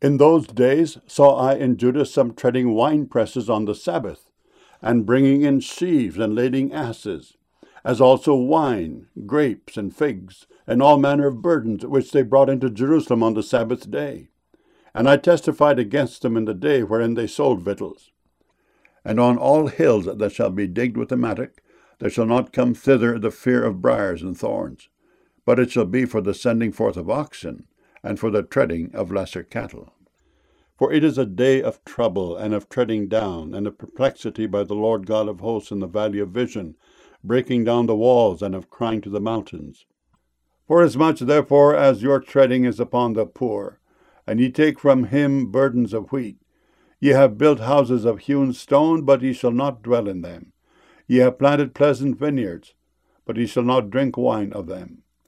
In those days saw I in Judah some treading wine presses on the Sabbath, and bringing in sheaves and lading asses, as also wine, grapes, and figs, and all manner of burdens, which they brought into Jerusalem on the Sabbath day. And I testified against them in the day wherein they sold victuals. And on all hills that shall be digged with the mattock, there shall not come thither the fear of briars and thorns, but it shall be for the sending forth of oxen, and for the treading of lesser cattle. For it is a day of trouble, and of treading down, and of perplexity by the Lord God of hosts in the valley of vision, breaking down the walls, and of crying to the mountains. Forasmuch therefore as your treading is upon the poor, and ye take from him burdens of wheat, ye have built houses of hewn stone, but ye shall not dwell in them. Ye have planted pleasant vineyards, but ye shall not drink wine of them.